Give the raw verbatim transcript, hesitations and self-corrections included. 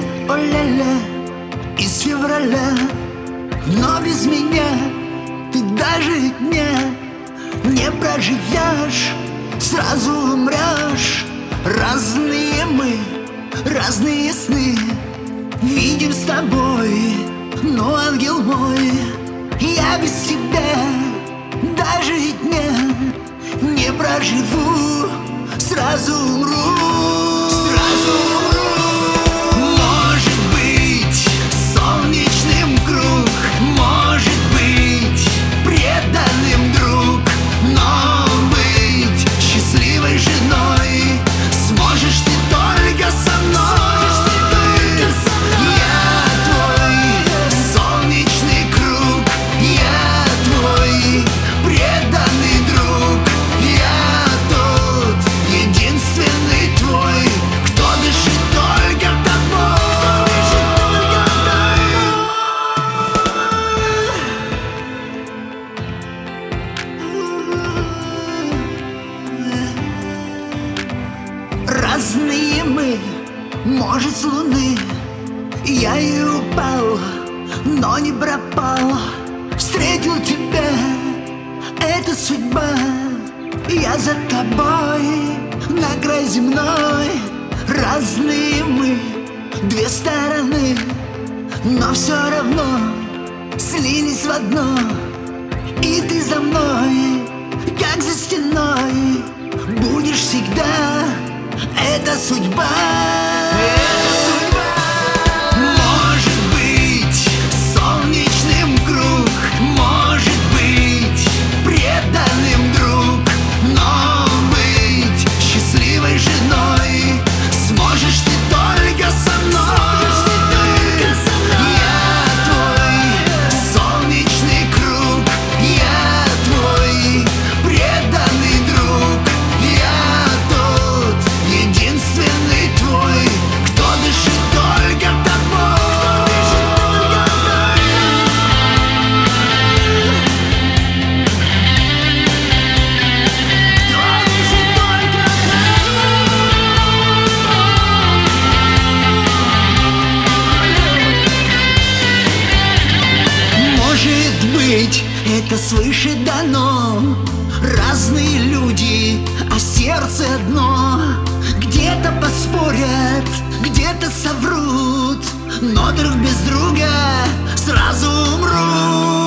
о-ля-ля, из февраля. Но без меня ты даже дня не проживешь, сразу умрешь. Разные мы, разные сны видим с тобой, но, ангел мой, я без тебя даже дня не проживу, сразу умру, сразу умру. Может быть, солнечным круг, может быть, преданным друг, но быть счастливой женой сможешь ты только со мной. Разные мы, может, с луны я и упал, но не пропал. Встретил тебя, это судьба. Я за тобой на край земной. Разные мы, две стороны, но все равно слились в одно. И ты за мной, как за стеной, будешь всегда. Это судьба, это судьба. Может быть, солнечным круг, может быть, преданным друг, но быть счастливой женой сможешь ты только со мной. Это свыше дано. Разные люди, а сердце одно. Где-то поспорят, где-то соврут, но друг без друга сразу умрут.